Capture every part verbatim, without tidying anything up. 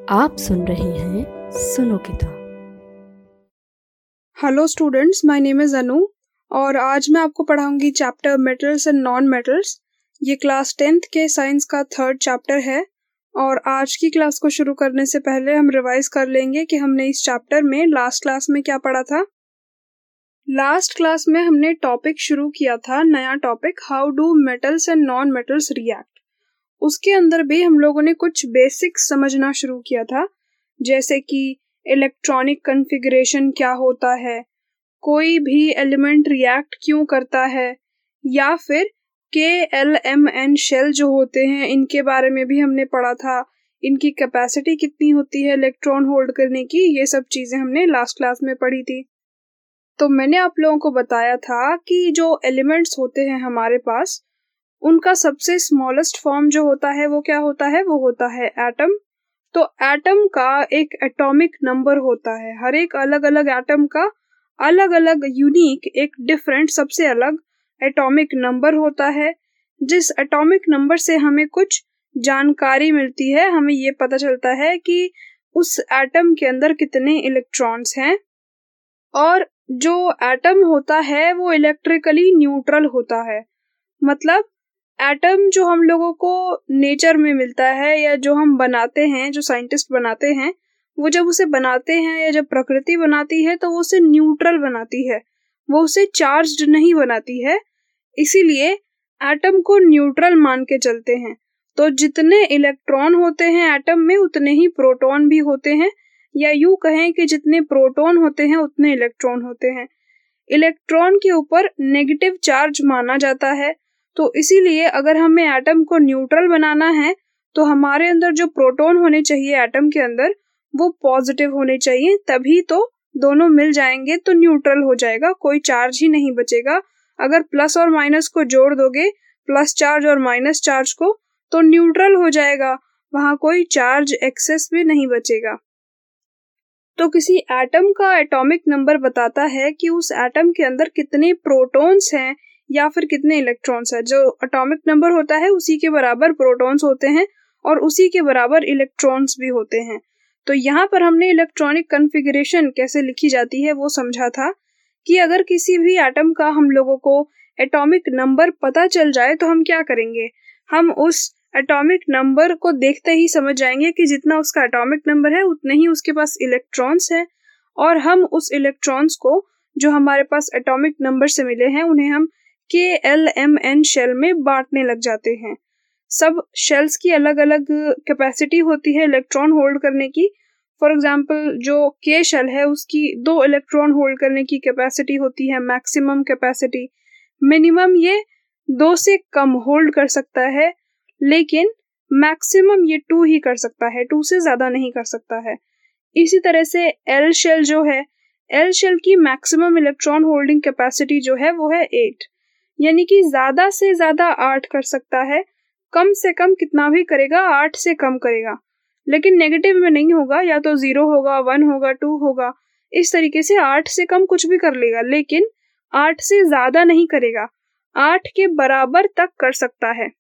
आप सुन रहे हैं सुनो किताब। Hello students, my name is Anu और आज मैं आपको पढ़ाऊंगी chapter metals and non metals. ये क्लास टेंथ के साइंस का थर्ड चैप्टर है और आज की क्लास को शुरू करने से पहले हम रिवाइज कर लेंगे कि हमने इस चैप्टर में लास्ट क्लास में क्या पढ़ा था। लास्ट क्लास में हमने टॉपिक शुरू किया था, नया topic, how do metals and non metals react. उसके अंदर भी हम लोगों ने कुछ बेसिक्स समझना शुरू किया था, जैसे कि इलेक्ट्रॉनिक कॉन्फ़िगरेशन क्या होता है, कोई भी एलिमेंट रिएक्ट क्यों करता है, या फिर के एल एम एन शेल जो होते हैं इनके बारे में भी हमने पढ़ा था। इनकी कैपेसिटी कितनी होती है इलेक्ट्रॉन होल्ड करने की, ये सब चीज़ें हमने लास्ट क्लास में पढ़ी थी। तो मैंने आप लोगों को बताया था कि जो एलिमेंट्स होते हैं हमारे पास, उनका सबसे स्मॉलेस्ट फॉर्म जो होता है वो क्या होता है, वो होता है एटम। तो एटम का एक एटॉमिक नंबर होता है, हर एक अलग अलग एटम का अलग अलग यूनिक एक डिफरेंट सबसे अलग एटॉमिक नंबर होता है, जिस एटॉमिक नंबर से हमें कुछ जानकारी मिलती है। हमें ये पता चलता है कि उस एटम के अंदर कितने इलेक्ट्रॉन्स हैं। और जो एटम होता है वो इलेक्ट्रिकली न्यूट्रल होता है, मतलब एटम जो हम लोगों को नेचर में मिलता है या जो हम बनाते हैं, जो साइंटिस्ट बनाते हैं, वो जब उसे बनाते हैं या जब प्रकृति बनाती है तो वो उसे न्यूट्रल बनाती है, वो उसे चार्ज्ड नहीं बनाती है। इसीलिए एटम को न्यूट्रल मान के चलते हैं। तो जितने इलेक्ट्रॉन होते हैं एटम में उतने ही प्रोटॉन भी होते हैं, या यूं कहें कि जितने प्रोटॉन होते हैं उतने इलेक्ट्रॉन होते हैं। इलेक्ट्रॉन के ऊपर नेगेटिव चार्ज माना जाता है, तो इसीलिए अगर हमें एटम को न्यूट्रल बनाना है तो हमारे अंदर जो प्रोटॉन होने चाहिए एटम के अंदर वो पॉजिटिव होने चाहिए, तभी तो दोनों मिल जाएंगे तो न्यूट्रल हो जाएगा, कोई चार्ज ही नहीं बचेगा। अगर प्लस और माइनस को जोड़ दोगे, प्लस चार्ज और माइनस चार्ज को, तो न्यूट्रल हो जाएगा, वहां कोई चार्ज एक्सेस भी नहीं बचेगा। तो किसी एटम का एटॉमिक नंबर बताता है कि उस एटम के अंदर कितने प्रोटॉन्स हैं या फिर कितने इलेक्ट्रॉन्स हैं। जो एटॉमिक नंबर होता है उसी के बराबर प्रोटॉन्स होते हैं और उसी के बराबर इलेक्ट्रॉन्स भी होते हैं। तो यहाँ पर हमने इलेक्ट्रॉनिक कॉन्फ़िगरेशन कैसे लिखी जाती है वो समझा था कि अगर किसी भी एटम का हम लोगों को एटॉमिक नंबर पता चल जाए तो हम क्या करेंगे, हम उस एटॉमिक नंबर को देखते ही समझ जाएंगे कि जितना उसका एटॉमिक नंबर है उतने ही उसके पास इलेक्ट्रॉन्स हैं, और हम उस इलेक्ट्रॉन्स को जो हमारे पास एटॉमिक नंबर से मिले हैं उन्हें हम के एल एम एन शेल में बांटने लग जाते हैं। सब शेल्स की अलग अलग कैपेसिटी होती है इलेक्ट्रॉन होल्ड करने की। फॉर एग्जांपल जो के शेल है उसकी दो इलेक्ट्रॉन होल्ड करने की कैपेसिटी होती है, मैक्सिमम कैपेसिटी। मिनिमम ये दो से कम होल्ड कर सकता है, लेकिन मैक्सिमम ये टू ही कर सकता है, टू से ज्यादा नहीं कर सकता है। इसी तरह से एल शेल जो है, एल शेल की मैक्सिमम इलेक्ट्रॉन होल्डिंग कैपेसिटी जो है वो है एट, यानी कि ज्यादा से ज्यादा आठ कर सकता है, कम से कम कितना भी करेगा आठ से कम करेगा, लेकिन नेगेटिव में नहीं होगा, या तो जीरो होगा, वन होगा, टू होगा, इस तरीके से आठ से कम कुछ भी कर लेगा, लेकिन आठ से ज्यादा नहीं करेगा, आठ के बराबर तक कर सकता है।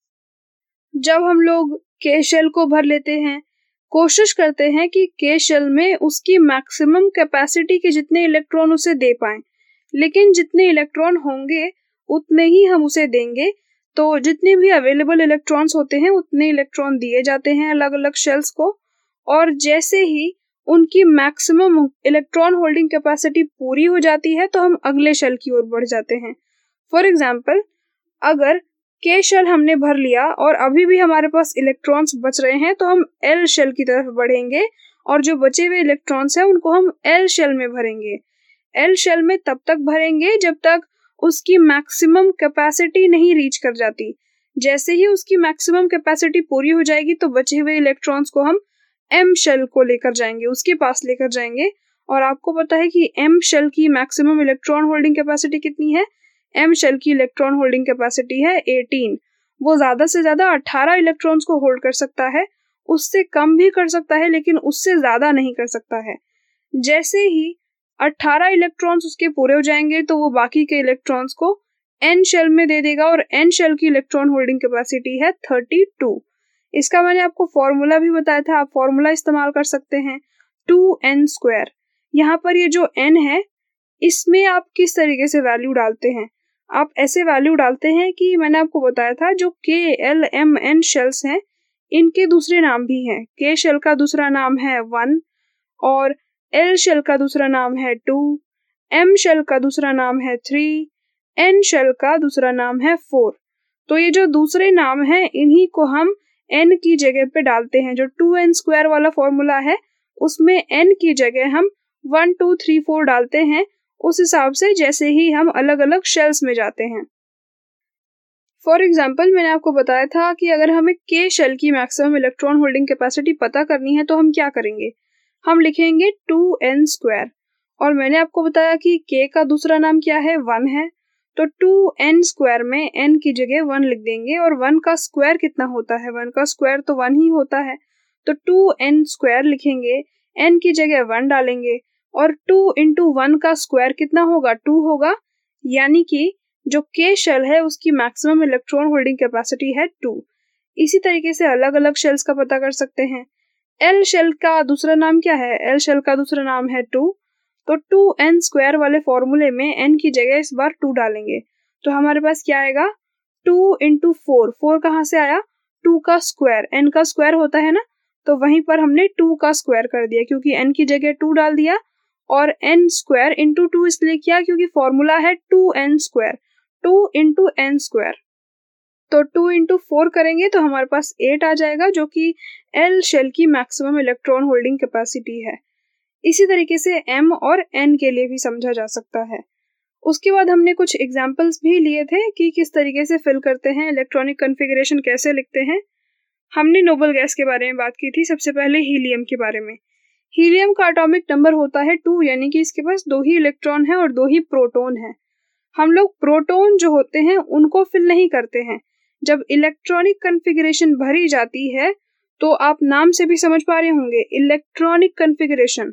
जब हम लोग के शेल को भर लेते हैं, कोशिश करते हैं कि के शेल में उसकी मैक्सिमम कैपेसिटी के जितने इलेक्ट्रॉन उसे दे पाएं, लेकिन जितने इलेक्ट्रॉन होंगे उतने ही हम उसे देंगे। तो जितने भी अवेलेबल इलेक्ट्रॉन्स होते हैं उतने इलेक्ट्रॉन दिए जाते हैं अलग अलग शेल्स को, और जैसे ही उनकी मैक्सिमम इलेक्ट्रॉन होल्डिंग कैपेसिटी पूरी हो जाती है तो हम अगले शेल की ओर बढ़ जाते हैं। फॉर एग्जाम्पल, अगर के शेल हमने भर लिया और अभी भी हमारे पास इलेक्ट्रॉन्स बच रहे हैं तो हम एल शेल की तरफ बढ़ेंगे, और जो बचे हुए इलेक्ट्रॉन्स हैं उनको हम एल शेल में भरेंगे। एल शेल में तब तक भरेंगे जब तक उसकी मैक्सिमम कैपेसिटी नहीं रीच कर जाती। जैसे ही उसकी मैक्सिमम कैपेसिटी पूरी हो जाएगी तो बचे हुए इलेक्ट्रॉन्स को हम एम शेल को लेकर जाएंगे, उसके पास लेकर जाएंगे। और आपको पता है कि एम शेल की मैक्सिमम इलेक्ट्रॉन होल्डिंग कैपेसिटी कितनी है, एम शेल की इलेक्ट्रॉन होल्डिंग कैपेसिटी है एटीन। वो ज्यादा से ज्यादा अठारह इलेक्ट्रॉन्स को होल्ड कर सकता है, उससे कम भी कर सकता है लेकिन उससे ज्यादा नहीं कर सकता है। जैसे ही अठारह इलेक्ट्रॉन्स उसके पूरे हो जाएंगे तो वो बाकी के इलेक्ट्रॉन्स को एन शेल में दे देगा, और एन शेल की इलेक्ट्रॉन होल्डिंग कैपेसिटी है थर्टी टू। इसका मैंने आपको फॉर्मूला भी बताया था, आप फॉर्मूला इस्तेमाल कर सकते हैं, टू एन स्क्वायर। यहाँ पर ये जो n है इसमें आप किस तरीके से वैल्यू डालते हैं, आप ऐसे वैल्यू डालते हैं कि मैंने आपको बताया था जो के एल एम एन शेल्स हैं इनके दूसरे नाम भी हैं। के शेल का दूसरा नाम है वन और एल शेल का दूसरा नाम है टू, एम शेल का दूसरा नाम है थ्री, एन शेल का दूसरा नाम है फोर। तो ये जो दूसरे नाम हैं इन्हीं को हम n की जगह पे डालते हैं। जो टू एन स्क्वायर वाला फॉर्मूला है उसमें n की जगह हम वन टू थ्री फोर डालते हैं, उस हिसाब से जैसे ही हम अलग अलग शेल्स में जाते हैं। फॉर एग्जाम्पल मैंने आपको बताया था कि अगर हमें के शेल की मैक्सिमम इलेक्ट्रॉन होल्डिंग कैपेसिटी पता करनी है तो हम क्या करेंगे, हम लिखेंगे टू एन स्क्वायर। और मैंने आपको बताया कि के का दूसरा नाम क्या है, वन है, तो टू एन स्क्वायर में n की जगह वन लिख देंगे। और वन का स्क्वायर कितना होता है, वन का स्क्वायर तो वन ही होता है, तो टू एन स्क्वायर लिखेंगे, n की जगह वन डालेंगे और टू इंटू वन का स्क्वायर कितना होगा, टू होगा। यानी कि जो के शेल है उसकी मैक्सिमम इलेक्ट्रॉन होल्डिंग कैपेसिटी है टू। इसी तरीके से अलग अलग शेल्स का पता कर सकते हैं। एल शेल का दूसरा नाम क्या है, एल शेल का दूसरा नाम है टू, तो टू एन स्क्वायर वाले फॉर्मूले में n की जगह इस बार टू डालेंगे, तो हमारे पास क्या आएगा, टू इंटू फोर। फोर कहाँ से आया, टू का स्क्वायर, n का स्क्वायर होता है ना, तो वहीं पर हमने टू का स्क्वायर कर दिया क्योंकि n की जगह टू डाल दिया। और n स्क्वायर इंटू टू इसलिए किया क्योंकि फॉर्मूला है two n square, two into n square. तो टू इंटू फोर करेंगे तो हमारे पास एट आ जाएगा, जो कि एल शेल की मैक्सिमम इलेक्ट्रॉन होल्डिंग कैपेसिटी है। इसी तरीके से m और n के लिए भी समझा जा सकता है। उसके बाद हमने कुछ एग्जाम्पल्स भी लिए थे कि किस तरीके से फिल करते हैं, इलेक्ट्रॉनिक कॉन्फ़िगरेशन कैसे लिखते हैं। हमने नोबल गैस के बारे में बात की थी, सबसे पहले हीलियम के बारे में। हीलियम का एटॉमिक नंबर होता है टू, यानी कि इसके पास दो ही इलेक्ट्रॉन है और दो ही प्रोटॉन है। हम लोग प्रोटॉन जो होते हैं उनको फिल नहीं करते हैं। जब इलेक्ट्रॉनिक कॉन्फ़िगरेशन भरी जाती है तो आप नाम से भी समझ पा रहे होंगे, इलेक्ट्रॉनिक कॉन्फ़िगरेशन,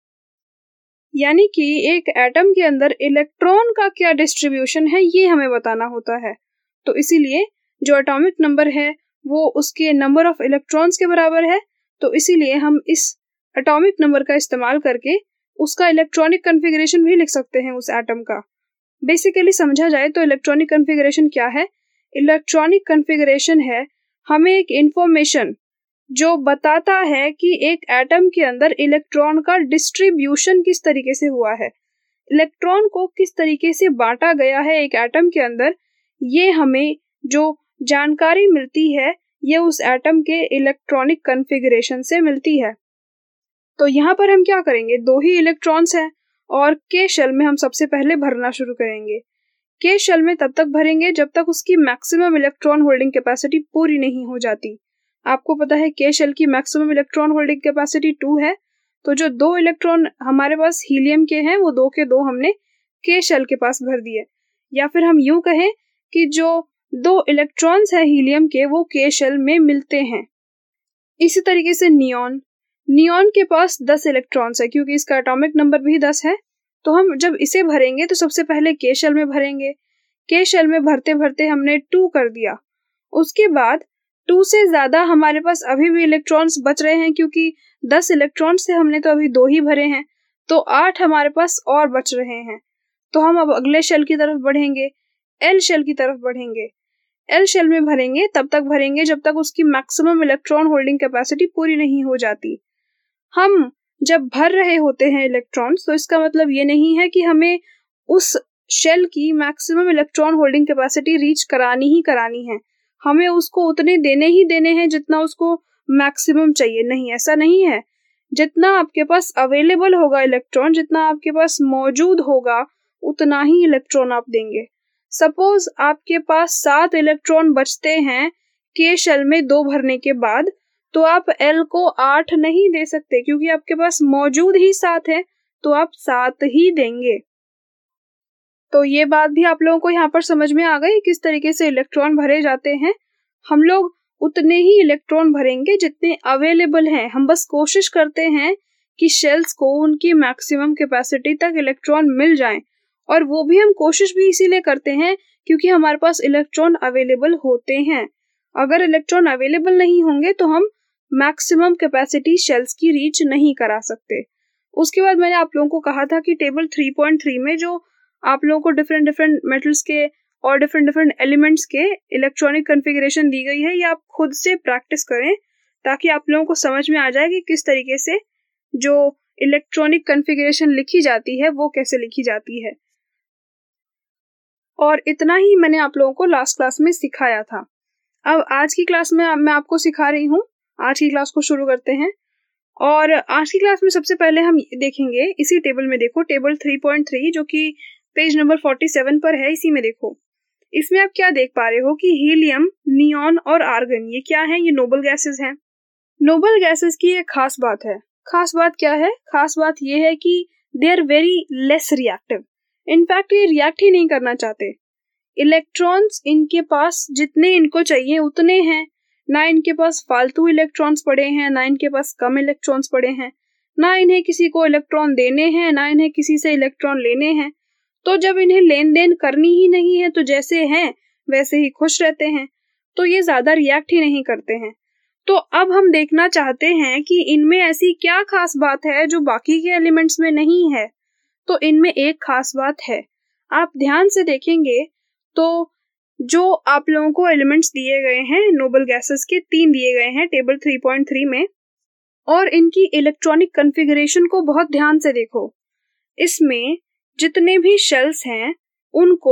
यानी कि एक एटम के अंदर इलेक्ट्रॉन का क्या डिस्ट्रीब्यूशन है ये हमें बताना होता है। तो इसीलिए जो एटॉमिक नंबर है वो उसके नंबर ऑफ इलेक्ट्रॉन्स के बराबर है, तो इसीलिए हम इस एटॉमिक नंबर का इस्तेमाल करके उसका इलेक्ट्रॉनिक कॉन्फ़िगरेशन भी लिख सकते हैं उस एटम का। बेसिकली समझा जाए तो इलेक्ट्रॉनिक कॉन्फ़िगरेशन क्या है, इलेक्ट्रॉनिक कॉन्फ़िगरेशन है हमें एक इंफॉर्मेशन जो बताता है कि एक एटम के अंदर इलेक्ट्रॉन का डिस्ट्रीब्यूशन किस तरीके से हुआ है, इलेक्ट्रॉन को किस तरीके से बांटा गया है एक एटम के अंदर, ये हमें जो जानकारी मिलती है ये उस एटम के इलेक्ट्रॉनिक कॉन्फ़िगरेशन से मिलती है। तो यहाँ पर हम क्या करेंगे, दो ही इलेक्ट्रॉन्स हैं और के शेल में हम सबसे पहले भरना शुरू करेंगे। के शेल में तब तक भरेंगे जब तक उसकी मैक्सिमम इलेक्ट्रॉन होल्डिंग कैपेसिटी पूरी नहीं हो जाती। आपको पता है के शेल की maximum electron holding capacity two है, तो जो दो इलेक्ट्रॉन हमारे पास हीलियम के हैं वो दो के दो हमने के शेल के पास भर दिए। या फिर हम यूं कहें कि जो दो इलेक्ट्रॉन्स हैं हीलियम के वो के शेल में मिलते हैं। इसी तरीके से नियॉन, नियॉन के पास दस इलेक्ट्रॉन्स है क्योंकि इसका एटॉमिक नंबर भी दस है, तो हम जब इसे भरेंगे तो सबसे पहले के शेल में भरेंगे। के शेल में भरते भरते हमने टू कर दिया, उसके बाद टू से ज्यादा हमारे पास अभी भी इलेक्ट्रॉन्स बच रहे हैं क्योंकि दस इलेक्ट्रॉन्स से हमने तो अभी दो ही भरे हैं, तो आठ हमारे पास और बच रहे हैं। तो हम अब अगले शेल की तरफ बढ़ेंगे, एल शेल की तरफ बढ़ेंगे। एल शेल में भरेंगे तब तक भरेंगे जब तक उसकी मैक्सिमम इलेक्ट्रॉन होल्डिंग कैपेसिटी पूरी नहीं हो जाती। हम जब भर रहे होते हैं इलेक्ट्रॉन्स तो इसका मतलब ये नहीं है कि हमें उस शेल की maximum electron holding capacity reach करानी ही करानी है, हमें उसको उतने देने ही देने हैं जितना उसको मैक्सिमम चाहिए। नहीं, ऐसा नहीं है। जितना आपके पास अवेलेबल होगा इलेक्ट्रॉन, जितना आपके पास मौजूद होगा उतना ही इलेक्ट्रॉन आप देंगे। सपोज आपके पास सात इलेक्ट्रॉन बचते हैं के शेल में दो भरने के बाद, तो आप एल को आठ नहीं दे सकते क्योंकि आपके पास मौजूद ही सात है, तो आप सात ही देंगे। तो ये बात भी आप लोगों को यहाँ पर समझ में आ गई किस तरीके से इलेक्ट्रॉन भरे जाते हैं। हम लोग उतने ही इलेक्ट्रॉन भरेंगे जितने अवेलेबल हैं। हम बस कोशिश करते हैं कि शेल्स को उनकी मैक्सिमम कैपेसिटी तक इलेक्ट्रॉन मिल जाएं, और वो भी हम कोशिश भी इसीलिए करते हैं क्योंकि हमारे पास इलेक्ट्रॉन अवेलेबल होते हैं। अगर इलेक्ट्रॉन अवेलेबल नहीं होंगे तो हम मैक्सिमम कैपेसिटी शेल्स की रीच नहीं करा सकते। उसके बाद मैंने आप लोगों को कहा था कि टेबल थ्री पॉइंट थ्री में जो आप लोगों को डिफरेंट डिफरेंट मेटल्स के और डिफरेंट डिफरेंट एलिमेंट्स के इलेक्ट्रॉनिक कॉन्फ़िगरेशन दी गई है, ये आप खुद से प्रैक्टिस करें ताकि आप लोगों को समझ में आ जाए कि किस तरीके से जो इलेक्ट्रॉनिक कॉन्फ़िगरेशन लिखी जाती है वो कैसे लिखी जाती है। और इतना ही मैंने आप लोगों को लास्ट क्लास में सिखाया था। अब आज की क्लास में मैं आपको सिखा रही हूँ। आज की क्लास को शुरू करते हैं। और आज की क्लास में सबसे पहले हम देखेंगे इसी टेबल में, देखो टेबल थ्री पॉइंट थ्री जो कि पेज नंबर सैंतालीस पर है, इसी में देखो। इसमें आप क्या देख पा रहे हो कि हीलियम, नियॉन और आर्गन ये क्या है? ये नोबल गैसेस हैं। नोबल गैसेस की एक खास बात है। खास बात क्या है? खास बात ये है कि they are very less reactive. In fact ये रिएक्ट ही नहीं करना चाहते। इलेक्ट्रॉन्स इनके पास जितने इनको चाहिए उतने हैं, ना इनके पास फालतू इलेक्ट्रॉन्स पड़े हैं, ना इनके पास कम इलेक्ट्रॉन्स पड़े हैं, ना इन्हें किसी को इलेक्ट्रॉन देने हैं, ना इन्हें किसी से इलेक्ट्रॉन लेने हैं। तो जब इन्हें लेन देन करनी ही नहीं है तो जैसे हैं वैसे ही खुश रहते हैं, तो ये ज्यादा रिएक्ट ही नहीं करते हैं। तो अब हम देखना चाहते हैं कि इनमें ऐसी क्या खास बात है जो बाकी के एलिमेंट्स में नहीं है। तो इनमें एक खास बात है, आप ध्यान से देखेंगे तो जो आप लोगों को एलिमेंट्स दिए गए हैं नोबल गैसेस के, तीन दिए गए हैं टेबल थ्री पॉइंट थ्री में, और इनकी इलेक्ट्रॉनिक कॉन्फ़िगरेशन को बहुत ध्यान से देखो। इसमें जितने भी शेल्स हैं उनको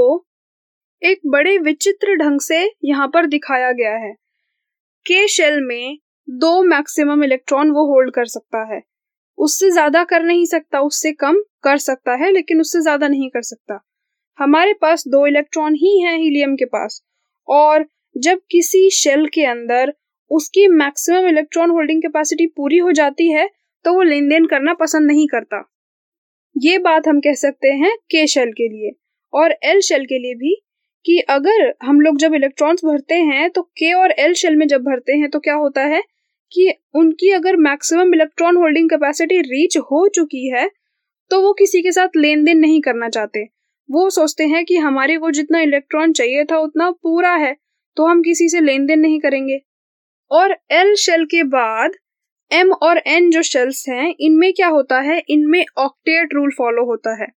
एक बड़े विचित्र ढंग से यहाँ पर दिखाया गया है। के शेल में दो मैक्सिमम इलेक्ट्रॉन वो होल्ड कर सकता है, उससे ज्यादा कर नहीं सकता, उससे कम कर सकता है लेकिन उससे ज्यादा नहीं कर सकता। हमारे पास दो इलेक्ट्रॉन ही हैं हीलियम के पास, और जब किसी शेल के अंदर उसकी मैक्सिमम इलेक्ट्रॉन होल्डिंग कैपेसिटी पूरी हो जाती है तो वो लेन देन करना पसंद नहीं करता। ये बात हम कह सकते हैं के शेल के लिए। और एल शेल के लिए भी, कि अगर हम लोग जब इलेक्ट्रॉन्स भरते हैं तो के और एल शेल में जब भरते हैं तो क्या होता है कि उनकी अगर maximum electron holding capacity reach हो चुकी है तो वो किसी के साथ लेन देन नहीं करना चाहते। वो सोचते हैं कि हमारे को जितना इलेक्ट्रॉन चाहिए था उतना पूरा है, तो हम किसी से लेन देन नहीं करेंगे। और एल शेल के बाद एम और एन जो शेल्स हैं, इनमें क्या होता है, इनमें ऑक्टेट रूल फॉलो होता है।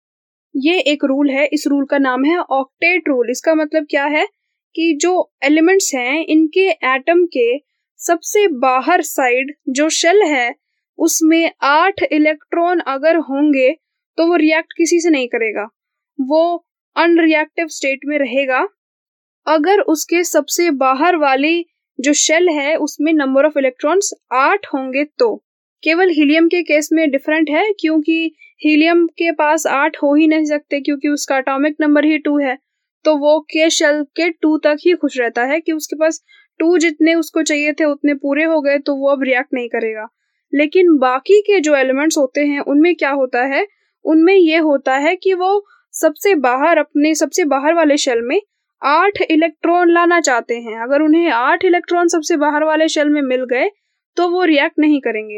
ये एक रूल है, इस रूल का नाम है ऑक्टेट रूल। इसका मतलब क्या है कि जो एलिमेंट्स हैं इनके एटम के सबसे बाहर साइड जो शेल है उसमें आठ इलेक्ट्रॉन अगर होंगे तो वो रिएक्ट किसी से नहीं करेगा, वो अनरिएक्टिव स्टेट में रहेगा। अगर उसके सबसे बाहर वाली जो शेल है उसमें नंबर ऑफ इलेक्ट्रॉन्स आठ होंगे तो। केवल हीलियम के केस में डिफरेंट है, क्योंकि हीलियम के पास आठ हो ही नहीं सकते क्योंकि उसका एटॉमिक नंबर ही टू है, तो वो के शेल के टू तक ही खुश रहता है कि उसके पास टू जितने उसको चाहिए थे उतने पूरे हो गए, तो वो अब रिएक्ट नहीं करेगा। लेकिन बाकी के जो एलिमेंट्स होते हैं उनमें क्या होता है, उनमें ये होता है कि वो सबसे बाहर, अपने सबसे बाहर वाले शेल में आठ इलेक्ट्रॉन लाना चाहते हैं। अगर उन्हें आठ इलेक्ट्रॉन सबसे बाहर वाले शेल में मिल गए तो वो रिएक्ट नहीं करेंगे।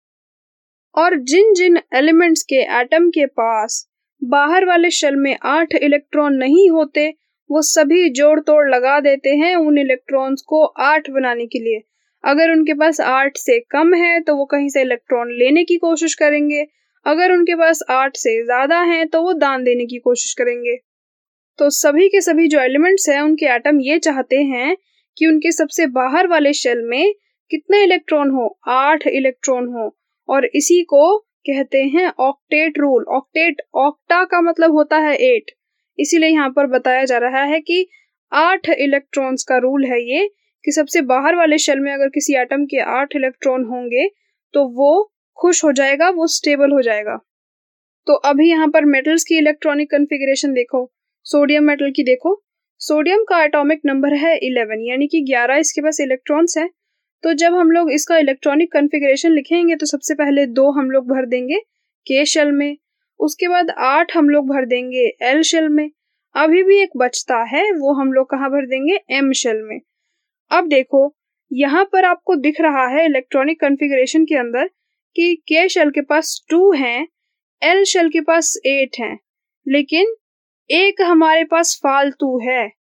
और जिन जिन एलिमेंट्स के एटम के पास बाहर वाले शेल में आठ इलेक्ट्रॉन नहीं होते वो सभी जोड़ तोड़ लगा देते हैं उन इलेक्ट्रॉन्स को आठ बनाने के लिए। अगर उनके पास आठ से कम है तो वो कहीं से इलेक्ट्रॉन लेने की कोशिश करेंगे, अगर उनके पास आठ से ज्यादा है तो वो दान देने की कोशिश करेंगे। तो सभी के सभी जो एलिमेंट्स हैं उनके एटम ये चाहते हैं कि उनके सबसे बाहर वाले शेल में कितने इलेक्ट्रॉन हो, आठ इलेक्ट्रॉन हो, और इसी को कहते हैं ऑक्टेट रूल। ऑक्टेट, ऑक्टा का मतलब होता है एट, इसीलिए यहाँ पर बताया जा रहा है कि आठ इलेक्ट्रॉन्स का रूल है ये, कि सबसे बाहर वाले शेल में अगर किसी एटम के आठ इलेक्ट्रॉन होंगे तो वो खुश हो जाएगा, वो स्टेबल हो जाएगा। तो अभी यहाँ पर मेटल्स की इलेक्ट्रॉनिक कॉन्फ़िगरेशन देखो। सोडियम मेटल की देखो, सोडियम का एटॉमिक नंबर है इलेवन, यानी कि ग्यारह इसके पास इलेक्ट्रॉन्स है। तो जब हम लोग इसका इलेक्ट्रॉनिक कॉन्फ़िगरेशन लिखेंगे तो सबसे पहले दो हम लोग भर देंगे के शेल में, उसके बाद आठ हम लोग भर देंगे एल शेल में, अभी भी एक बचता है वो हम लोग कहाँ भर देंगे, एम शेल में। अब देखो यहाँ पर आपको दिख रहा है इलेक्ट्रॉनिक कॉन्फ़िगरेशन के अंदर कि के शेल के पास टू हैं, एल शेल के पास एट हैं, लेकिन एक हमारे पास फालतू है।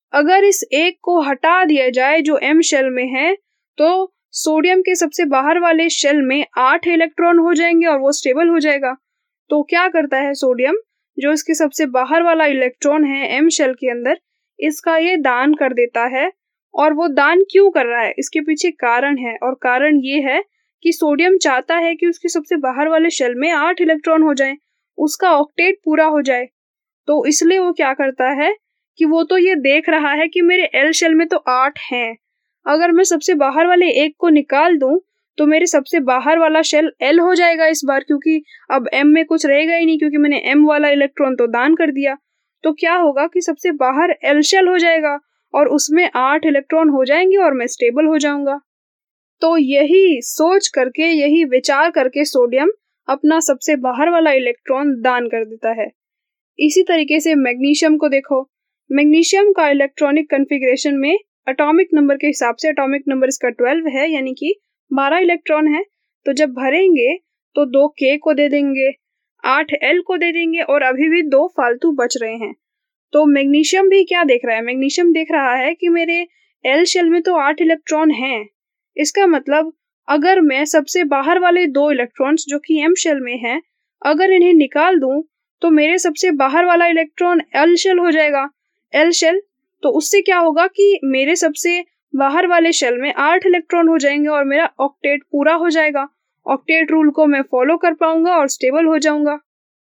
अगर इस एक को हटा दिया जाए जो एम शेल में है, तो सोडियम के सबसे बाहर वाले शेल में आठ इलेक्ट्रॉन हो जाएंगे और वो स्टेबल हो जाएगा। तो क्या करता है सोडियम, जो इसके सबसे बाहर वाला इलेक्ट्रॉन है एम शेल के अंदर, इसका ये दान कर देता है। और वो दान क्यों कर रहा है, इसके पीछे कारण है, और कारण ये है कि सोडियम चाहता है कि उसके सबसे बाहर वाले शेल में आठ इलेक्ट्रॉन हो जाएं, उसका ऑक्टेट पूरा हो जाए। तो इसलिए वो क्या करता है कि वो तो ये देख रहा है कि मेरे एल शेल में तो आठ हैं, अगर मैं सबसे बाहर वाले एक को निकाल दूं तो मेरे सबसे बाहर वाला शेल एल हो जाएगा इस बार, क्योंकि अब एम में कुछ रहेगा ही नहीं, क्योंकि मैंने एम वाला इलेक्ट्रॉन तो दान कर दिया। तो क्या होगा कि सबसे बाहर एल शेल हो जाएगा और उसमें आठ इलेक्ट्रॉन हो जाएंगे और मैं स्टेबल हो जाऊंगा। तो यही सोच करके, यही विचार करके सोडियम अपना सबसे बाहर वाला इलेक्ट्रॉन दान कर देता है। इसी तरीके से मैग्नीशियम को देखो, मैग्नीशियम का इलेक्ट्रॉनिक कॉन्फ़िगरेशन में एटॉमिक नंबर के हिसाब से एटॉमिक नंबर इसका ट्वेल्व है, यानी कि बारह इलेक्ट्रॉन है। तो जब भरेंगे तो दो के को दे देंगे, आठ एल को दे देंगे और अभी भी दो फालतू बच रहे हैं। तो मैग्नीशियम भी क्या देख रहा है, मैग्नीशियम देख रहा है कि मेरे एल शेल में तो आठ इलेक्ट्रॉन हैं, इसका मतलब अगर मैं सबसे बाहर वाले दो इलेक्ट्रॉन्स जो कि एम शेल में हैं, अगर इन्हें निकाल दूं तो मेरे सबसे बाहर वाला इलेक्ट्रॉन एल शेल हो जाएगा, एल शेल। तो उससे क्या होगा कि मेरे सबसे बाहर वाले शेल में आठ इलेक्ट्रॉन हो जाएंगे और मेरा ऑक्टेट पूरा हो जाएगा। ऑक्टेट रूल को मैं फॉलो कर पाऊंगा और स्टेबल हो जाऊंगा।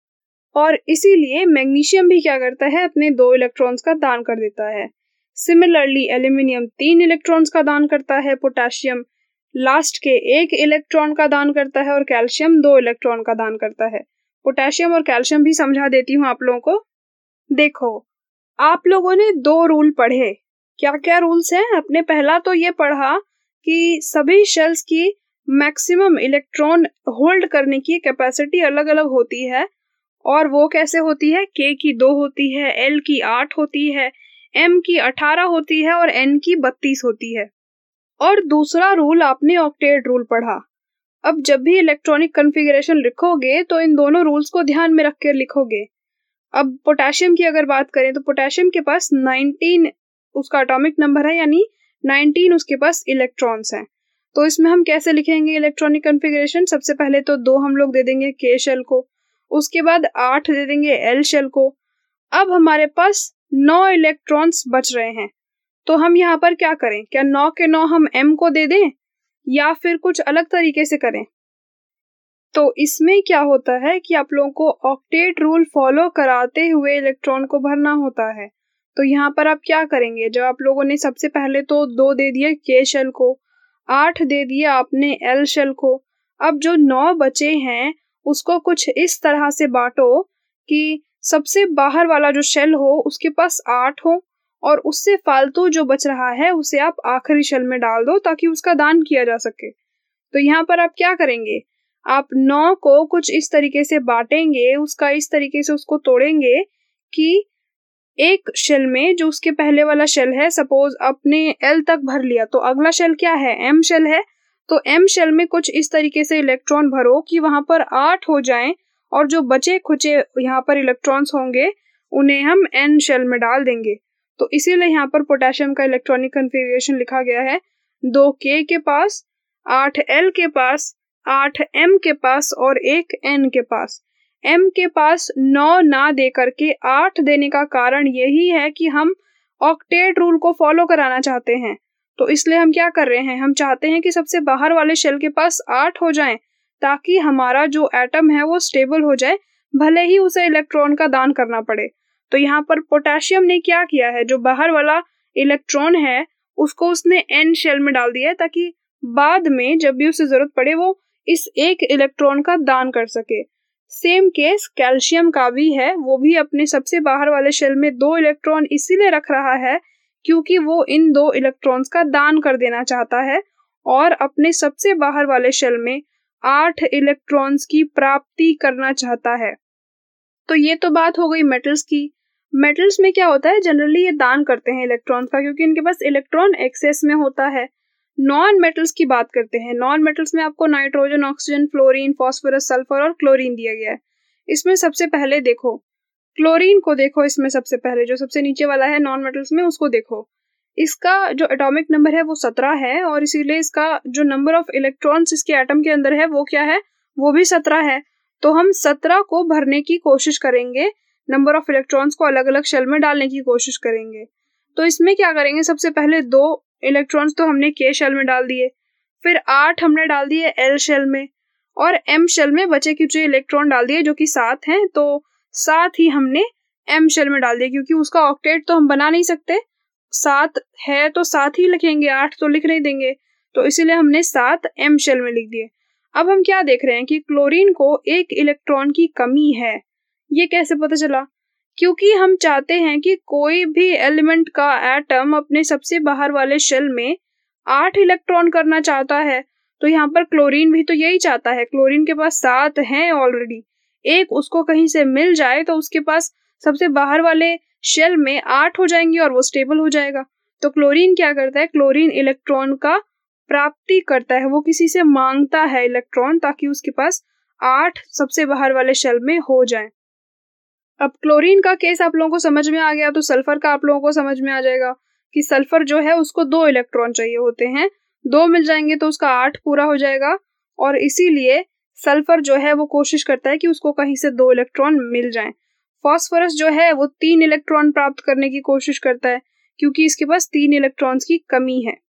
और इसीलिए मैग्नीशियम भी क्या करता है, अपने दो इलेक्ट्रॉन्स का दान कर देता है। सिमिलरली एल्यूमिनियम तीन इलेक्ट्रॉन्स का दान करता है, पोटेशियम लास्ट के एक इलेक्ट्रॉन का दान करता है और कैल्शियम दो इलेक्ट्रॉन का दान करता है। पोटेशियम और कैल्शियम भी समझा देती हूँ आप लोगों को। देखो, आप लोगों ने दो रूल पढ़े, क्या क्या रूल्स हैं आपने? पहला तो ये पढ़ा कि सभी शेल्स की मैक्सिमम इलेक्ट्रॉन होल्ड करने की कैपेसिटी अलग अलग होती है, और वो कैसे होती है, के की दो होती है, एल की आठ होती है, एम की अठारह होती है और एन की बत्तीस होती है। और दूसरा रूल आपने ऑक्टेट रूल पढ़ा। अब जब भी इलेक्ट्रॉनिक कॉन्फ़िगरेशन लिखोगे तो इन दोनों रूल्स को ध्यान में रख कर लिखोगे। अब पोटेशियम की अगर बात करें तो पोटेशियम के पास नाइनटीन उसका एटॉमिक नंबर है, यानी नाइनटीन उसके पास इलेक्ट्रॉन्स हैं। तो इसमें हम कैसे लिखेंगे इलेक्ट्रॉनिक कॉन्फ़िगरेशन? सबसे पहले तो दो हम लोग दे देंगे के शेल को, उसके बाद आठ दे देंगे एल शेल को। अब हमारे पास नौ इलेक्ट्रॉन्स बच रहे हैं, तो हम यहाँ पर क्या करें? क्या नौ के नौ हम एम को दे दें या फिर कुछ अलग तरीके से करें? तो इसमें क्या होता है कि आप लोगों को ऑक्टेट रूल फॉलो कराते हुए इलेक्ट्रॉन को भरना होता है। तो यहाँ पर आप क्या करेंगे, जब आप लोगों ने सबसे पहले तो दो दे दिए के शेल को, आठ दे दिए आपने एल शेल को, अब जो नौ बचे हैं उसको कुछ इस तरह से बांटो कि सबसे बाहर वाला जो शेल हो उसके पास आठ हो और उससे फालतू जो बच रहा है उसे आप आखिरी शेल में डाल दो ताकि उसका दान किया जा सके। तो यहाँ पर आप क्या करेंगे, आप नौ को कुछ इस तरीके से बांटेंगे, उसका इस तरीके से उसको तोड़ेंगे कि एक शेल में जो उसके पहले वाला शेल है, सपोज आपने एल तक भर लिया, तो अगला शेल क्या है, एम शेल है। तो एम शेल में कुछ इस तरीके से इलेक्ट्रॉन भरो कि वहां पर आठ हो जाएं और जो बचे खुचे यहाँ पर इलेक्ट्रॉन्स होंगे उन्हें हम एन शेल में डाल देंगे। तो इसीलिए यहाँ पर पोटेशियम का इलेक्ट्रॉनिक कॉन्फ़िगरेशन लिखा गया है, दो के के पास, आठ एल के पास, आठ एम के पास और एक एन के पास। एम के पास नौ ना दे करके आठ देने का कारण यही है कि हम ऑक्टेट रूल को फॉलो कराना चाहते हैं। तो इसलिए हम क्या कर रहे हैं, हम चाहते हैं कि सबसे बाहर वाले शेल के पास आठ हो जाएं ताकि हमारा जो एटम है वो स्टेबल हो जाए, भले ही उसे इलेक्ट्रॉन का दान करना पड़े। तो यहाँ पर पोटेशियम ने क्या किया है, जो बाहर वाला इलेक्ट्रॉन है उसको उसने एन शेल में डाल दिया है ताकि बाद में जब भी उसे जरूरत पड़े वो इस एक इलेक्ट्रॉन का दान कर सके। सेम केस कैल्शियम का भी है, वो भी अपने सबसे बाहर वाले शेल में दो इलेक्ट्रॉन इसीलिए रख रहा है क्योंकि वो इन दो इलेक्ट्रॉन्स का दान कर देना चाहता है और अपने सबसे बाहर वाले शेल में आठ इलेक्ट्रॉन्स की प्राप्ति करना चाहता है। तो ये तो बात हो गई मेटल्स की। मेटल्स में क्या होता है, जनरली ये दान करते हैं इलेक्ट्रॉन्स का क्योंकि इनके पास इलेक्ट्रॉन एक्सेस में होता है। नॉन मेटल्स की बात करते हैं। नॉन मेटल्स में आपको nitrogen, oxygen, fluorine, phosphorus, sulphur और क्लोरीन दिया गया है। इसमें सबसे पहले देखो क्लोरीन को देखो, इसमें सबसे पहले जो सबसे नीचे वाला है नॉन मेटल्स में, उसको देखो। इसका जो एटॉमिक नंबर है वो सत्रह है, और इसीलिए इसका जो नंबर ऑफ इलेक्ट्रॉन्स इसके एटम के अंदर है वो क्या है, वो भी सत्रह है। तो हम सत्रह को भरने की कोशिश करेंगे, नंबर ऑफ इलेक्ट्रॉन्स को अलग अलग शेल में डालने की कोशिश करेंगे। तो इसमें क्या करेंगे, सबसे पहले दो इलेक्ट्रॉन्स तो हमने के शेल में डाल दिए, फिर आठ हमने डाल दिए एल शेल में, और एम शेल में बचे कुछ इलेक्ट्रॉन डाल दिए जो कि सात हैं। तो सात ही हमने एम शेल में डाल दिए, क्योंकि उसका ऑक्टेट तो हम बना नहीं सकते, सात है तो सात ही लिखेंगे, आठ तो लिख नहीं देंगे, तो इसीलिए हमने सात एम शेल में लिख दिए। अब हम क्या देख रहे हैं कि क्लोरीन को एक इलेक्ट्रॉन की कमी है। ये कैसे पता चला, क्योंकि हम चाहते हैं कि कोई भी एलिमेंट का एटम अपने सबसे बाहर वाले शेल में आठ इलेक्ट्रॉन करना चाहता है। तो यहाँ पर क्लोरीन भी तो यही चाहता है, क्लोरीन के पास सात हैं ऑलरेडी, एक उसको कहीं से मिल जाए तो उसके पास सबसे बाहर वाले शेल में आठ हो जाएंगे और वो स्टेबल हो जाएगा। तो क्लोरीन क्या करता है, क्लोरीन इलेक्ट्रॉन का प्राप्ति करता है, वो किसी से मांगता है इलेक्ट्रॉन, ताकि उसके पास आठ सबसे बाहर वाले शेल में हो जाए। अब क्लोरीन का केस आप लोगों को समझ में आ गया, तो सल्फर का आप लोगों को समझ में आ जाएगा कि सल्फर जो है उसको दो इलेक्ट्रॉन चाहिए होते हैं, दो मिल जाएंगे तो उसका आठ पूरा हो जाएगा, और इसीलिए सल्फर जो है वो कोशिश करता है कि उसको कहीं से दो इलेक्ट्रॉन मिल जाएं। फास्फोरस जो है वो तीन इलेक्ट्रॉन प्राप्त करने की कोशिश करता है, क्योंकि इसके पास तीन इलेक्ट्रॉन्स की कमी है।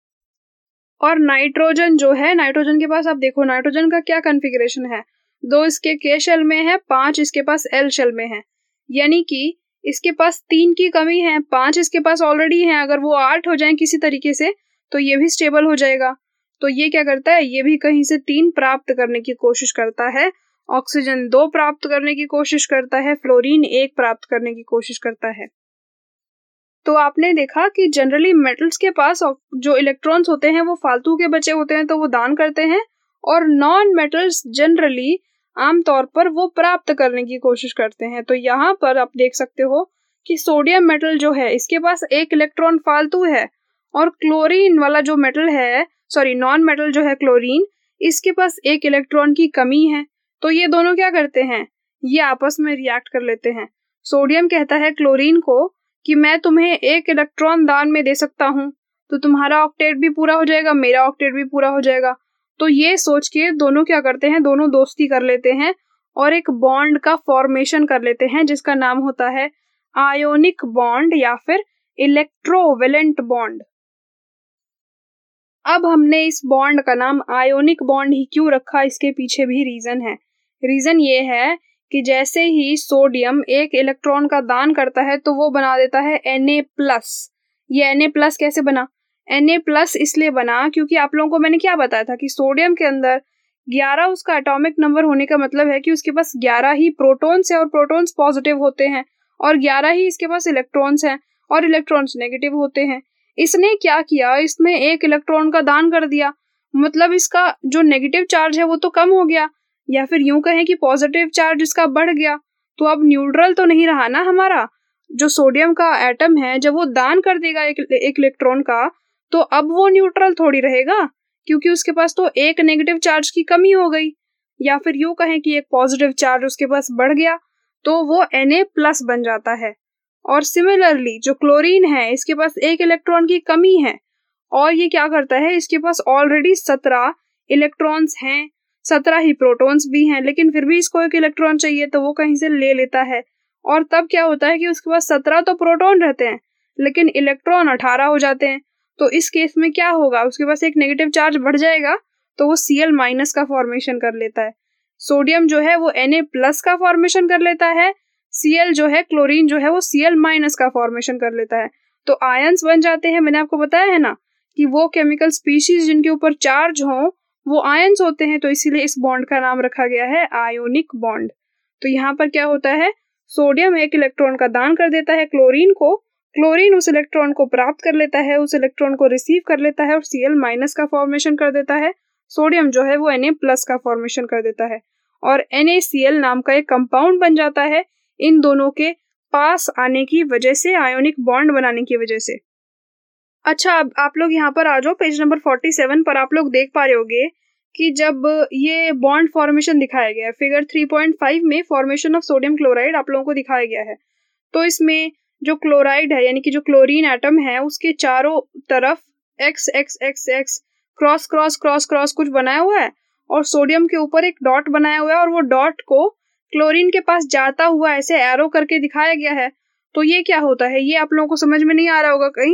और नाइट्रोजन जो है, नाइट्रोजन के पास आप देखो नाइट्रोजन का क्या कॉन्फ़िगरेशन है, दो इसके के शेल में है, पांच इसके पास एल शेल में है, यानी कि इसके पास तीन की कमी है, पांच इसके पास ऑलरेडी है। अगर वो आठ हो जाए किसी तरीके से तो ये भी स्टेबल हो जाएगा। तो ये क्या करता है, ये भी कहीं से तीन प्राप्त करने की कोशिश करता है, ऑक्सीजन दो प्राप्त करने की कोशिश करता है, फ्लोरीन एक प्राप्त करने की कोशिश करता है। तो आपने देखा कि जनरली मेटल्स के पास जो इलेक्ट्रॉन्स होते हैं वो फालतू के बचे होते हैं तो वो दान करते हैं, और नॉन मेटल्स जनरली आमतौर पर वो प्राप्त करने की कोशिश करते हैं। तो यहाँ पर आप देख सकते हो कि सोडियम मेटल जो है इसके पास एक इलेक्ट्रॉन फालतू है, और क्लोरीन वाला जो मेटल है, सॉरी नॉन मेटल जो है क्लोरीन, इसके पास एक इलेक्ट्रॉन की कमी है। तो ये दोनों क्या करते हैं, ये आपस में रिएक्ट कर लेते हैं। सोडियम कहता है क्लोरीन को कि मैं तुम्हें एक इलेक्ट्रॉन दान में दे सकता हूँ, तो तुम्हारा ऑक्टेट भी पूरा हो जाएगा, मेरा ऑक्टेट भी पूरा हो जाएगा। तो ये सोच के दोनों क्या करते हैं, दोनों दोस्ती कर लेते हैं और एक बॉन्ड का फॉर्मेशन कर लेते हैं, जिसका नाम होता है आयोनिक बॉन्ड या फिर इलेक्ट्रोवेलेंट बॉन्ड। अब हमने इस बॉन्ड का नाम आयोनिक बॉन्ड ही क्यों रखा, इसके पीछे भी रीजन है। रीजन ये है कि जैसे ही सोडियम एक इलेक्ट्रॉन का दान करता है तो वो बना देता है Na प्लस। ये Na प्लस कैसे बना, Na प्लस इसलिए बना क्योंकि आप लोगों को मैंने क्या बताया था कि सोडियम के अंदर ग्यारह उसका एटॉमिक नंबर होने का मतलब है कि उसके पास ग्यारह ही प्रोटॉन्स है, और प्रोटॉन्स पॉजिटिव होते हैं, और ग्यारह ही इसके पास इलेक्ट्रॉन्स हैं, और इलेक्ट्रॉन्स नेगेटिव होते हैं। इसने क्या किया, इसने एक इलेक्ट्रॉन का दान कर दिया, मतलब इसका जो नेगेटिव चार्ज है वो तो कम हो गया, या फिर यूं कहें कि पॉजिटिव चार्ज इसका बढ़ गया। तो अब न्यूट्रल तो नहीं रहा ना हमारा जो सोडियम का एटम है, जब वो दान कर देगा एक, एक इलेक्ट्रॉन का, तो अब वो न्यूट्रल थोड़ी रहेगा, क्योंकि उसके पास तो एक नेगेटिव चार्ज की कमी हो गई, या फिर यूं कहें कि एक पॉजिटिव चार्ज उसके पास बढ़ गया, तो वो Na प्लस बन जाता है। और सिमिलरली जो क्लोरीन है इसके पास एक इलेक्ट्रॉन की कमी है, और ये क्या करता है, इसके पास ऑलरेडी सत्रह इलेक्ट्रॉन्स हैं, सत्रह ही प्रोटॉन्स भी हैं, लेकिन फिर भी इसको एक इलेक्ट्रॉन चाहिए तो वो कहीं से ले लेता है। और तब क्या होता है कि उसके पास सत्रह तो प्रोटॉन रहते हैं लेकिन इलेक्ट्रॉन अठारह हो जाते हैं। तो इस केस में क्या होगा, उसके पास एक नेगेटिव चार्ज बढ़ जाएगा, तो वो Cl माइनस का फॉर्मेशन कर लेता है। सोडियम जो है वो Na प्लस का फॉर्मेशन कर लेता है, Cl जो है क्लोरीन जो है वो Cl माइनस का फॉर्मेशन कर लेता है। तो आयंस बन जाते हैं। मैंने आपको बताया है ना कि वो केमिकल स्पीशीज जिनके ऊपर चार्ज हो वो आयंस होते हैं, तो इसीलिए इस बॉन्ड का नाम रखा गया है आयोनिक बॉन्ड। तो यहाँ पर क्या होता है, सोडियम एक इलेक्ट्रॉन का दान कर देता है क्लोरीन को, क्लोरीन उस इलेक्ट्रॉन को प्राप्त कर लेता है, उस इलेक्ट्रॉन को रिसीव कर लेता है और Cl माइनस का फॉर्मेशन कर देता है। सोडियम जो है वो Na प्लस का फॉर्मेशन कर देता है और NaCl नाम का एक कंपाउंड बन जाता है इन दोनों के पास आने की वजह से, आयोनिक बॉन्ड बनाने की वजह से। अच्छा, अब आप लोग यहाँ पर आ जाओ पेज नंबर सैंतालीस पर। आप लोग देख पा रहे होगे कि जब ये बॉन्ड फॉर्मेशन दिखाया गया है, फिगर थ्री पॉइंट फाइव में फॉर्मेशन ऑफ सोडियम क्लोराइड आप लोगों को दिखाया गया है। तो इसमें जो क्लोराइड है यानी कि जो क्लोरीन एटम है उसके चारों तरफ X X X X cross cross cross cross कुछ बनाया हुआ है और सोडियम के ऊपर एक डॉट बनाया हुआ है और वो डॉट को क्लोरीन के पास जाता हुआ ऐसे एरो करके दिखाया गया है। तो ये क्या होता है, ये आप लोगों को समझ में नहीं आ रहा होगा कहीं।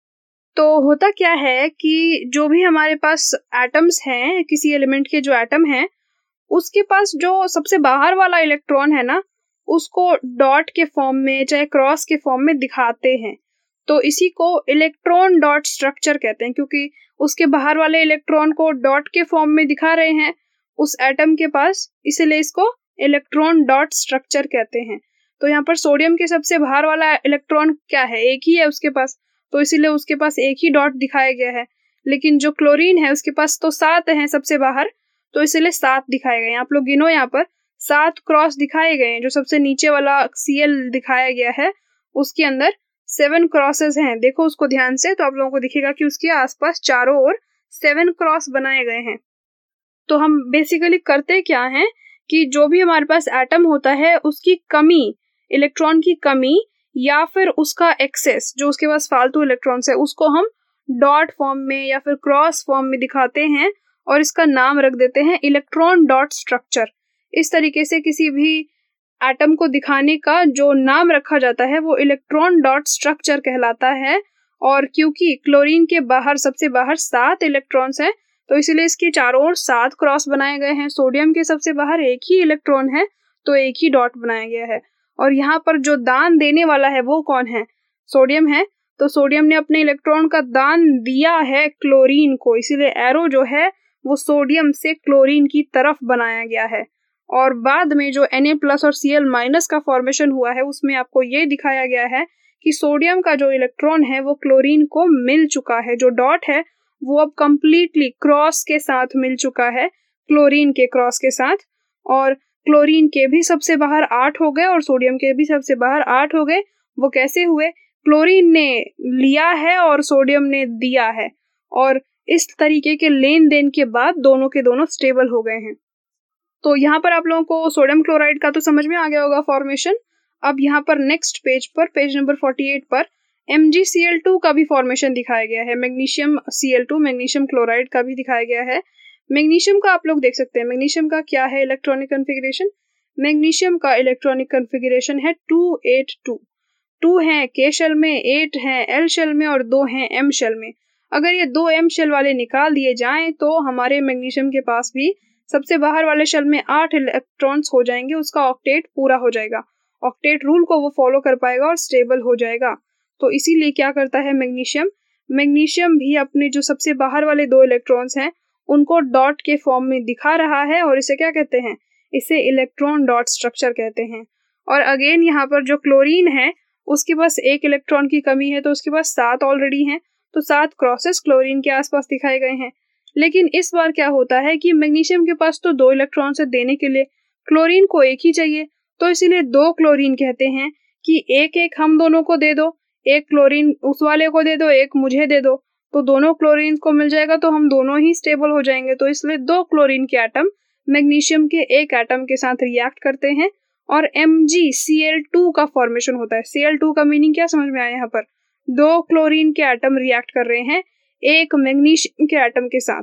तो होता क्या है कि जो भी हमारे पास एटम्स हैं, किसी एलिमेंट के जो एटम हैं, उसके पास जो सबसे बाहर वाला इलेक्ट्रॉन है ना, उसको डॉट के फॉर्म में चाहे क्रॉस के फॉर्म में दिखाते हैं। तो इसी को इलेक्ट्रॉन डॉट स्ट्रक्चर कहते हैं, क्योंकि उसके बाहर वाले इलेक्ट्रॉन को डॉट के फॉर्म में दिखा रहे हैं उस एटम के पास, इसलिए इसको इलेक्ट्रॉन डॉट स्ट्रक्चर कहते हैं। तो यहाँ पर सोडियम के सबसे बाहर वाला इलेक्ट्रॉन क्या है, एक ही है उसके पास, तो इसीलिए उसके पास एक ही डॉट दिखाया गया है। लेकिन जो क्लोरीन है उसके पास तो सात हैं सबसे बाहर, तो इसीलिए सात दिखाए गए हैं। आप लोग गिनो, यहाँ पर सात क्रॉस दिखाए गए हैं। जो सबसे नीचे वाला सीएल दिखाया गया है उसके अंदर सेवन क्रॉसेस हैं, देखो उसको ध्यान से, तो आप लोगों को दिखेगा कि उसके आसपास चारों ओर सेवन क्रॉस बनाए गए हैं। तो हम बेसिकली करते क्या हैं कि जो भी हमारे पास एटम होता है उसकी कमी, इलेक्ट्रॉन की कमी या फिर उसका एक्सेस, जो उसके पास फालतू इलेक्ट्रॉन्स है, उसको हम डॉट फॉर्म में या फिर क्रॉस फॉर्म में दिखाते हैं और इसका नाम रख देते हैं इलेक्ट्रॉन डॉट स्ट्रक्चर। इस तरीके से किसी भी एटम को दिखाने का जो नाम रखा जाता है वो इलेक्ट्रॉन डॉट स्ट्रक्चर कहलाता है। और क्योंकि क्लोरीन के बाहर सबसे बाहर सात इलेक्ट्रॉन्स हैं, तो इसीलिए इसके चारों ओर सात क्रॉस बनाए गए हैं। सोडियम के सबसे बाहर एक ही इलेक्ट्रॉन है, तो एक ही डॉट बनाया गया है। और यहाँ पर जो दान देने वाला है वो कौन है, सोडियम है। तो सोडियम ने अपने इलेक्ट्रॉन का दान दिया है क्लोरीन को, इसीलिए एरो जो है वो सोडियम से क्लोरीन की तरफ बनाया गया है। और बाद में जो Na प्लस और Cl माइनस का फॉर्मेशन हुआ है उसमें आपको ये दिखाया गया है कि सोडियम का जो इलेक्ट्रॉन है वो क्लोरीन को मिल चुका है। जो डॉट है वो अब कंप्लीटली क्रॉस के साथ मिल चुका है, क्लोरीन के क्रॉस के साथ। और क्लोरीन के भी सबसे बाहर आठ हो गए और सोडियम के भी सबसे बाहर आठ हो गए। वो कैसे हुए, क्लोरीन ने लिया है और सोडियम ने दिया है, और इस तरीके के लेन देन के बाद दोनों के दोनों स्टेबल हो गए हैं। तो यहाँ पर आप लोगों को सोडियम क्लोराइड का तो समझ में आ गया होगा फॉर्मेशन। अब यहाँ पर नेक्स्ट पेज पर, पेज नंबर फोर्टी एट पर M G C L two का भी फॉर्मेशन दिखाया गया है, magnesium C L two, magnesium chloride का भी दिखाया गया है। मैग्नीशियम का आप लोग देख सकते हैं, मैग्नीशियम का क्या है इलेक्ट्रॉनिक कॉन्फ़िगरेशन। मैग्नीशियम का इलेक्ट्रॉनिक कॉन्फ़िगरेशन है टू एट टू। टू है के शेल में, एट है एल शेल में और दो हैं एम शेल में। अगर ये दो एम शेल वाले निकाल दिए जाएं तो हमारे मैग्नीशियम के पास भी सबसे बाहर वाले शेल में आठ इलेक्ट्रॉन्स हो जाएंगे, उसका ऑक्टेट पूरा हो जाएगा। ऑक्टेट रूल को वो फॉलो कर पाएगा और स्टेबल हो जाएगा। तो इसीलिए क्या करता है मैग्नीशियम, मैग्नीशियम भी अपने जो सबसे बाहर वाले दो इलेक्ट्रॉन्स हैं उनको डॉट के फॉर्म में दिखा रहा है, और इसे क्या कहते हैं, इसे इलेक्ट्रॉन डॉट स्ट्रक्चर कहते हैं। और अगेन यहाँ पर जो क्लोरीन है उसके पास एक इलेक्ट्रॉन की कमी है, तो उसके पास सात ऑलरेडी हैं, तो सात क्रॉसेस क्लोरीन के आसपास दिखाए गए हैं। लेकिन इस बार क्या होता है कि मैग्नीशियम के पास तो दो इलेक्ट्रॉन से देने के लिए क्लोरीन को एक ही चाहिए, तो इसीलिए दो क्लोरीन कहते हैं कि एक एक हम दोनों को दे दो, एक क्लोरीन उस वाले को दे दो, एक मुझे दे दो, तो दोनों क्लोरीन को मिल जाएगा, तो हम दोनों ही स्टेबल हो जाएंगे। तो इसलिए दो क्लोरीन के एटम मैग्नीशियम के एक एटम के साथ रिएक्ट करते हैं और M G C L two का फॉर्मेशन होता है। सी एल टू का मीनिंग क्या समझ में आया, यहाँ पर दो क्लोरीन के एटम रिएक्ट कर रहे हैं एक मैग्नीशियम के एटम के साथ,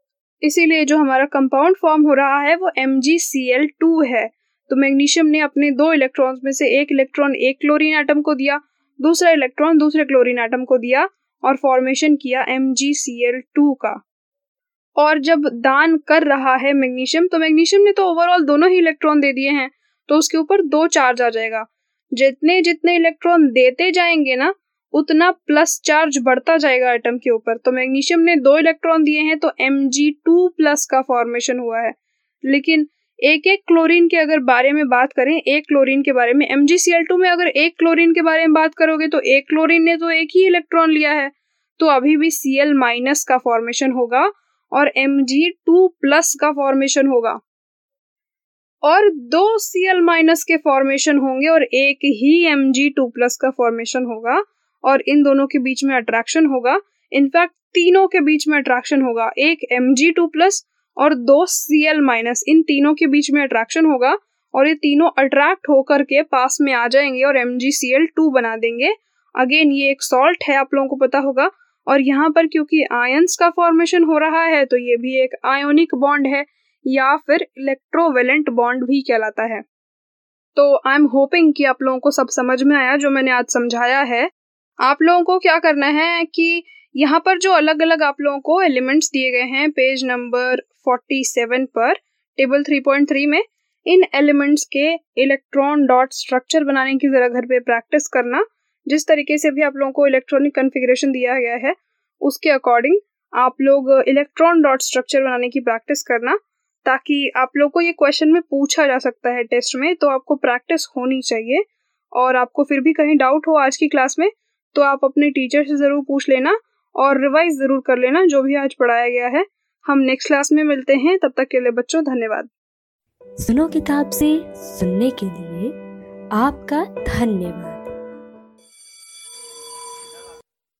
इसीलिए जो हमारा कंपाउंड फॉर्म हो रहा है वो M G C L two है। तो मैग्नीशियम ने अपने दो इलेक्ट्रॉन्स में से एक इलेक्ट्रॉन एक क्लोरीन एटम को दिया, दूसरा इलेक्ट्रॉन दूसरे क्लोरीन एटम को दिया और फॉर्मेशन किया M G C L two का। और जब दान कर रहा है मैग्नीशियम, तो मैग्नीशियम ने तो ओवरऑल दोनों ही इलेक्ट्रॉन दे दिए हैं, तो उसके ऊपर दो चार्ज आ जाएगा। जितने जितने इलेक्ट्रॉन देते जाएंगे ना उतना प्लस चार्ज बढ़ता जाएगा एटम के ऊपर। तो मैग्नीशियम ने दो इलेक्ट्रॉन दिए हैं तो एम जी टू प्लस का फॉर्मेशन हुआ है। लेकिन एक एक क्लोरीन के अगर बारे में बात करें, एक क्लोरीन के बारे में, M G C L two में अगर एक क्लोरीन के बारे में बात करोगे तो एक क्लोरीन ने तो एक ही इलेक्ट्रॉन लिया है, तो अभी भी सी एल माइनस का फॉर्मेशन होगा और एम जी टू प्लस का फॉर्मेशन होगा, और दो सी एल माइनस के फॉर्मेशन होंगे और एक ही एम जी टू प्लस का फॉर्मेशन होगा, और इन दोनों के बीच में अट्रैक्शन होगा। इनफैक्ट तीनों के बीच में अट्रैक्शन होगा, एक एम जी टू प्लस और दो सी एल माइनस, इन तीनों के बीच में अट्रैक्शन होगा और ये तीनों अट्रैक्ट होकर के पास में आ जाएंगे और M G C L two बना देंगे। अगेन ये एक सॉल्ट है, आप लोगों को पता होगा, और यहाँ पर क्योंकि आयंस का फॉर्मेशन हो रहा है तो ये भी एक आयोनिक बॉन्ड है या फिर इलेक्ट्रोवेलेंट बॉन्ड भी कहलाता है। तो आई एम होपिंग कि आप लोगों को सब समझ में आया जो मैंने आज समझाया है। आप लोगों को क्या करना है कि यहाँ पर जो अलग अलग आप लोगों को एलिमेंट्स दिए गए हैं पेज नंबर सैंतालीस पर टेबल थ्री पॉइंट थ्री में, इन एलिमेंट्स के इलेक्ट्रॉन डॉट स्ट्रक्चर बनाने की जरा घर पे प्रैक्टिस करना। जिस तरीके से भी आप लोगों को इलेक्ट्रॉनिक कॉन्फ़िगरेशन दिया गया है उसके अकॉर्डिंग आप लोग इलेक्ट्रॉन डॉट स्ट्रक्चर बनाने की प्रैक्टिस करना, ताकि आप लोग को ये क्वेश्चन में पूछा जा सकता है टेस्ट में, तो आपको प्रैक्टिस होनी चाहिए। और आपको फिर भी कहीं डाउट हो आज की क्लास में तो आप अपने टीचर से ज़रूर पूछ लेना और रिवाइज ज़रूर कर लेना जो भी आज पढ़ाया गया है। हम नेक्स्ट क्लास में मिलते हैं, तब तक के लिए बच्चों धन्यवाद। सुनो किताब से सुनने के लिए आपका धन्यवाद।